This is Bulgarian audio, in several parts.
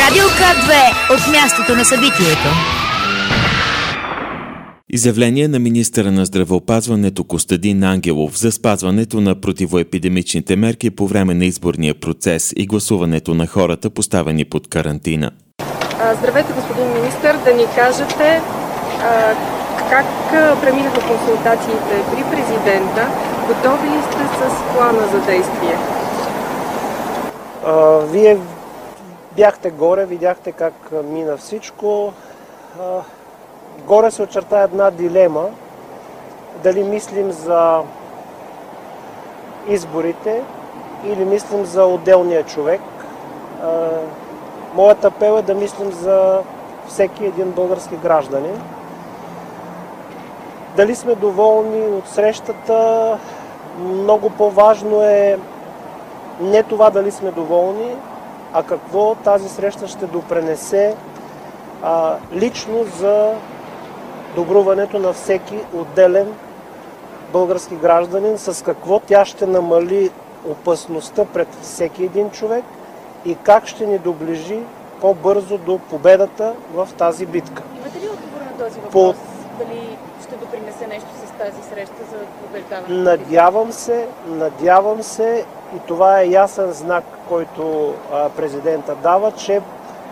Радио К2 от мястото на събитието. Изявление на министъра на здравеопазването Костадин Ангелов за спазването на противоепидемичните мерки по време на изборния процес и гласуването на хората, поставени под карантина. Здравейте, господин министър, да ни кажете как преминаха консултациите при президента? Готови ли сте с плана за действие? Вие бяхте горе, видяхте как мина всичко. Горе се очерта една дилема. Дали мислим за изборите или мислим за отделния човек. Моят апел е да мислим за всеки един български гражданин. Дали сме доволни от срещата? Много по-важно е не това дали сме доволни, а какво тази среща ще допренесе лично за добруването на всеки отделен български гражданин, с какво тя ще намали опасността пред всеки един човек и как ще ни доближи по-бързо до победата в тази битка. Имате ли отговор на този въпрос? Дали ще допринесе нещо с тази среща за побеждаване? Надявам се и това е ясен знак, който президента дава, че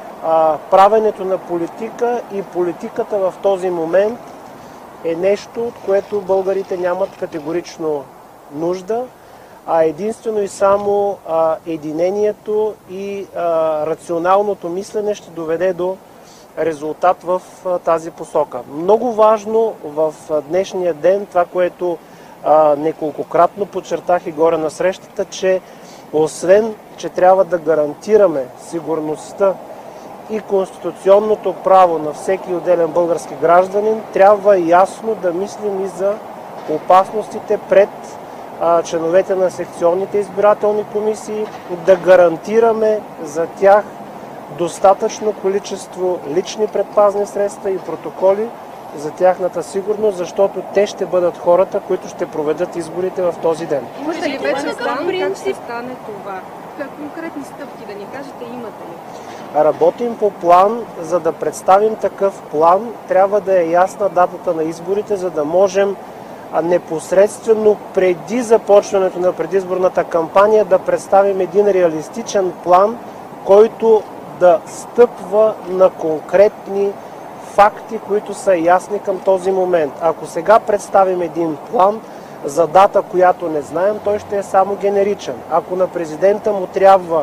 правенето на политика и политиката в този момент е нещо, от което българите нямат категорично нужда, а единствено и само единението и рационалното мислене ще доведе до резултат в тази посока. Много важно в днешния ден, това, което неколкократно подчертах и горе на срещата, че освен, че трябва да гарантираме сигурността и конституционното право на всеки отделен български гражданин, трябва ясно да мислим и за опасностите пред членовете на секционните избирателни комисии, да гарантираме за тях достатъчно количество лични предпазни средства и протоколи за тяхната сигурност, защото те ще бъдат хората, които ще проведат изборите в този ден. Имате ли вече план как ще стане това? Конкретни стъпки да ни кажете, имате ли? Работим по план. За да представим такъв план, трябва да е ясна датата на изборите, за да можем непосредствено преди започването на предизборната кампания да представим един реалистичен план, който да стъпва на конкретни факти, които са ясни към този момент. Ако сега представим един план за дата, която не знаем, той ще е само генеричен. Ако на президента му трябва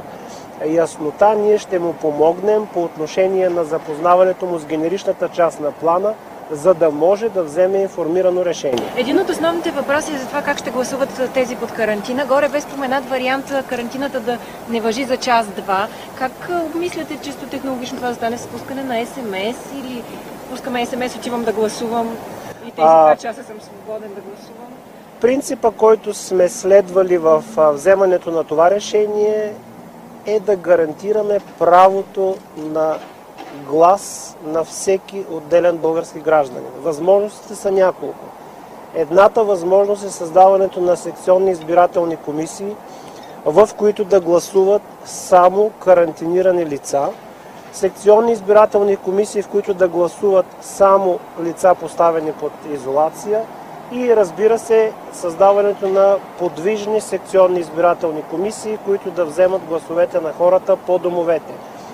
яснота, ние ще му помогнем по отношение на запознаването му с генеричната част на плана, за да може да вземе информирано решение. Един от основните въпроси е за това как ще гласуват тези под карантина. Горе бе споменат вариант карантината да не важи за час-два. Как обмисляте чисто технологично това да стане с пускане на СМС или пускаме СМС, отивам да гласувам и тези 2 часа съм свободен да гласувам? Принципа, който сме следвали в вземането на това решение е да гарантираме правото на глас на всеки отделен български гражданин. Възможностите са няколко. Едната възможност е създаването на секционни избирателни комисии, в които да гласуват само карантинирани лица, секционни избирателни комисии, в които да гласуват само лица, поставени под изолация, и разбира се, създаването на подвижни секционни избирателни комисии, които да вземат гласовете на хората по домовете.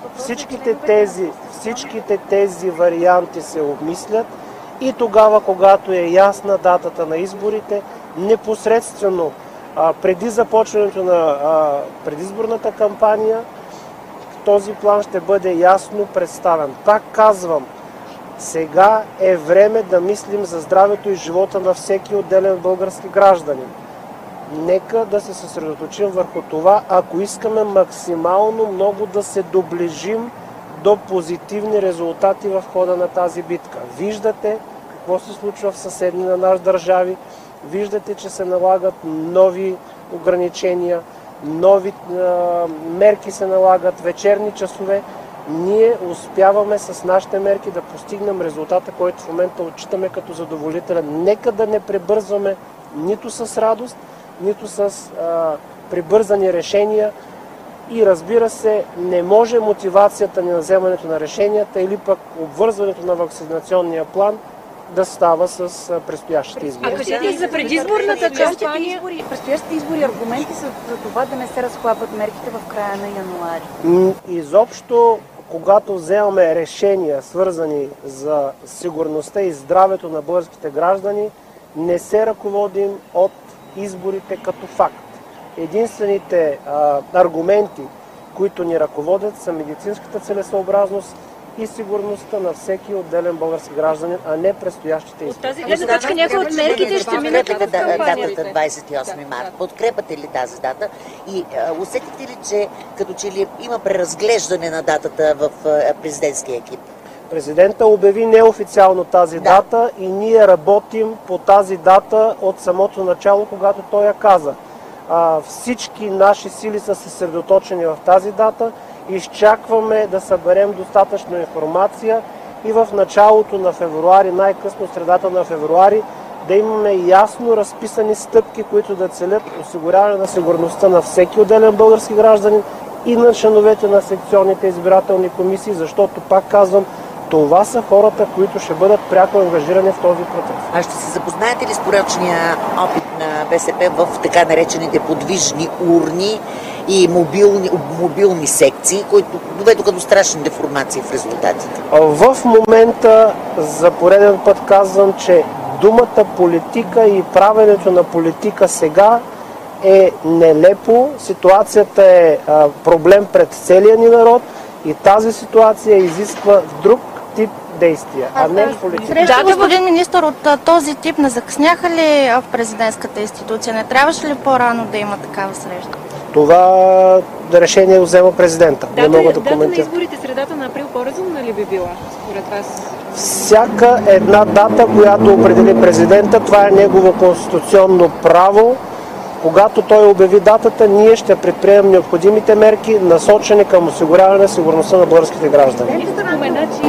Всичките тези варианти се обмислят и тогава, когато е ясна датата на изборите, непосредствено преди започването на предизборната кампания, този план ще бъде ясно представен. Пак казвам, сега е време да мислим за здравето и живота на всеки отделен български гражданин. Нека да се съсредоточим върху това, ако искаме максимално много да се доближим до позитивни резултати в хода на тази битка. Виждате какво се случва в съседни на нас държави, виждате, че се налагат нови ограничения, нови мерки се налагат, вечерни часове. Ние успяваме с нашите мерки да постигнем резултата, който в момента отчитаме като задоволителен. Нека да не пребързваме нито с радост, нито с прибързани решения. и разбира се, не може мотивацията ни на вземането на решенията или пък обвързването на вакцинационния план да става с предстоящите избори. А кажете и за предизборната кампания? Предстоящите избори аргументи са за това да не се разхлабват мерките в края на януари. Изобщо, когато вземаме решения, свързани за сигурността и здравето на българските граждани, не се ръководим от изборите като факт. Единствените аргументи, които ни ръководят, са медицинската целесъобразност и сигурността на всеки отделен български гражданин, а не предстоящите избори. От тази гледна точка някои от мерките ще минат в кампанията. Датата 28 марта. Подкрепате ли тази дата? И усетите ли, че като че ли има преразглеждане на датата в президентския екип? Президента обяви неофициално тази дата и ние работим по тази дата от самото начало, когато той я каза. Всички наши сили са съсредоточени в тази дата. Изчакваме да съберем достатъчно информация и в началото на февруари, най-късно средата на февруари, да имаме ясно разписани стъпки, които да целят осигуряване на сигурността на всеки отделен български гражданин и на членовете на секционните избирателни комисии, защото, пак казвам, това са хората, които ще бъдат пряко ангажирани в този процес. А ще се запознаете ли с порочния опит на БСП в така наречените подвижни урни и мобилни секции, които доведоха до страшни деформации в резултатите? В момента за пореден път казвам, че думата политика и правенето на политика сега е нелепо. Ситуацията е проблем пред целия ни народ и тази ситуация изисква друг тип действия, а не политика. Среща, господин министър, от този тип не закъсняха ли в президентската институция? Не трябваше ли по-рано да има такава среща? Това решение взема президента. Не мога да коментирам. Дата на изборите средата на април по-разумна ли би била, според вас? Всяка една дата, която определи президента, това е негово конституционно право. Когато той обяви датата, ние ще предприемем необходимите мерки, насочени към осигуряване на сигурността на българските граждани. Президентът спомена, че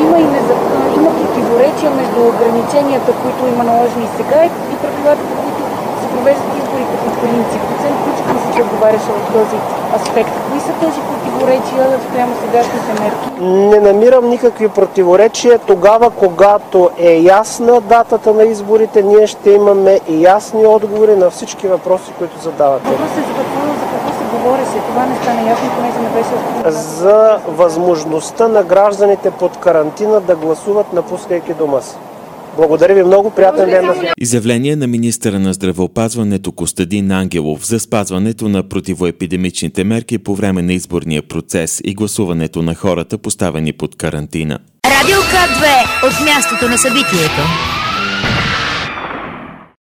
има противоречия между ограниченията, които има наложени сега и правилата, по които се провеждат изборите по принцип. Доцент Кучкин се отговаряше в този аспект. Кои са тези противоречия спрямо сегашните мерки? Не намирам никакви противоречия. Тогава, когато е ясна датата на изборите, ние ще имаме и ясни отговори на всички въпроси, които задавате. Въпросът е за какво се говореше. Това не стана ясно, понеже не беше разпознато. За възможността на гражданите под карантина да гласуват, напускайки дома си. Благодаря ви много, приятен ден на всички. Изявление на министъра на здравеопазването Костадин Ангелов за спазването на противоепидемичните мерки по време на изборния процес и гласуването на хората, поставени под карантина. Радио К2 от мястото на събитието.